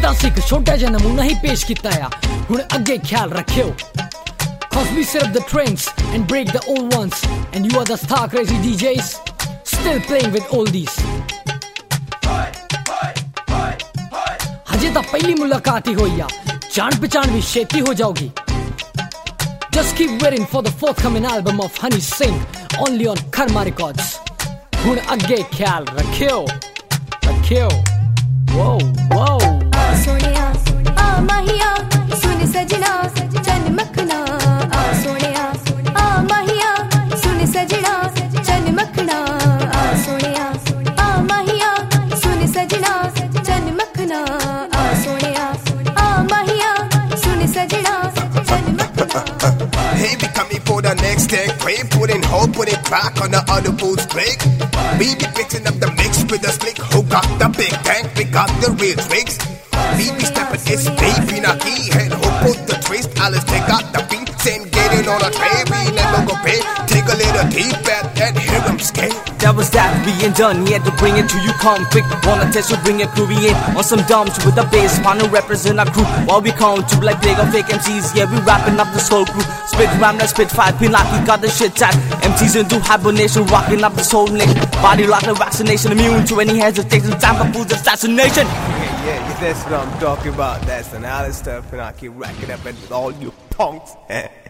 छोटा सिख छोटा जिहा नमूना ही पेश कीता आ, हुण अगे ख्याल रखियो। Cause we set up the trends and break the old ones, and you are the star crazy DJs still playing with oldies. हजे तां पहली मुलाकात ही होई आ, जान पहचान भी छेती हो जाओगी। Just keep waiting for the forthcoming album of Honey Singh, only on Karma Records. हुण अगे ख्याल रखियो, रखियो। Whoa, whoa. सोनिया आ माहिया सुन सजना चन मखना, आ सोनिया आ माहिया सुन सजना चन मखना, आ सोनिया आ माहिया सुन सजना चन मखना, आ सोनिया आ माहिया सुन सजना चन मखना। Hey, be coming for the next thing, crave, put in hope, put it back on the other fool's break. We be mixing up the mix with the slick, who got the big tank, we got the real tricks. We be stepping this deep in a key head, who put the twist, Alice take out the beat, send getting on a tray, we never go pay, take a little deep and hear them skate. That was that being done, he had to bring it to you come quick. Wanna test you, bring it groovy in on some dumps with the bass, wanna represent our crew. While we come to like big or fake MCs, yeah, we wrapping up this whole crew. Spit rhyme, let's spit 5 pin like we got the shit tight. MCs into hibernation, rocking up this whole nation. Body lock and vaccination, immune to any hesitation, time for fool's assassination. Yeah, that's what I'm talking about. That's an Alice stuff, and I keep racking up at all you punks.